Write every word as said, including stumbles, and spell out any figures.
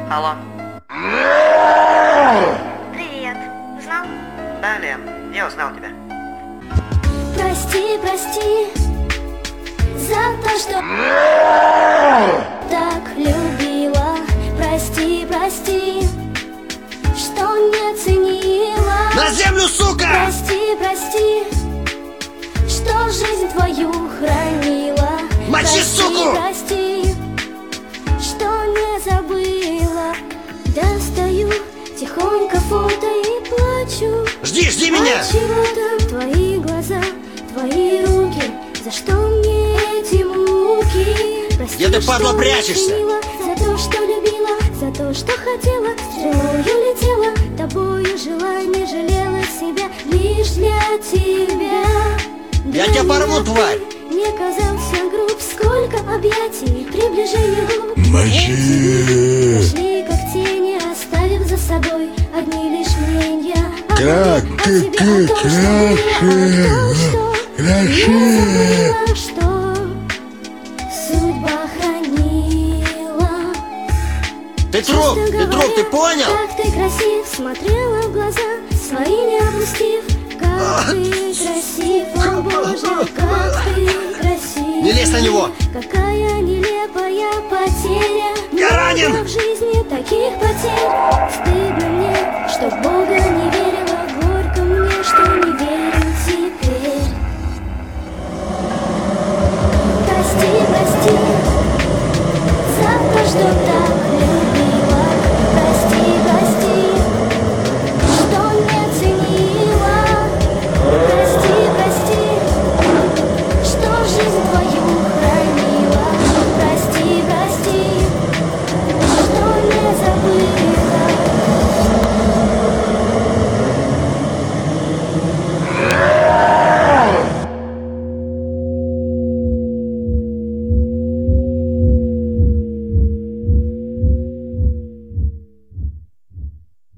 Алло. Привет. Узнал? Да, Лен, я узнал тебя. Прости, прости за то, что так любила. Прости, прости, что не ценила. На землю, сука! Прости, прости, что жизнь твою хранила. Мочи, прости, суку! Прости, что не забыла. Достаю тихонько фото и плачу. Жди, жди меня! А чего там твои глаза, твои руки? За что мне эти муки? Прости, где ты, падла, что прячешься? ценила, за то, что любила, за то, что хотела, стрелою летела, тобою жила, не жалела себя, лишь для тебя. Я Для тебя порву, меня тварь! ты не казался груб, сколько объятий, приближений губ. Мочи! Пошли как тени, оставив за собой одни лишь мнения. А Как мне, а ты, тебе ты о том, что было, о том, что красивая! не забыла, что судьба хранила. Ты труп, Честно ты труп, ты понял? Как ты красив, смотрела в глаза, свои не опустив. Как ты красив, о боже, как ты красив. Не лезь на него! Какая нелепая потеря. Я ранен! Много в жизни таких потерь. Стыдно мне, что в Бога не верю.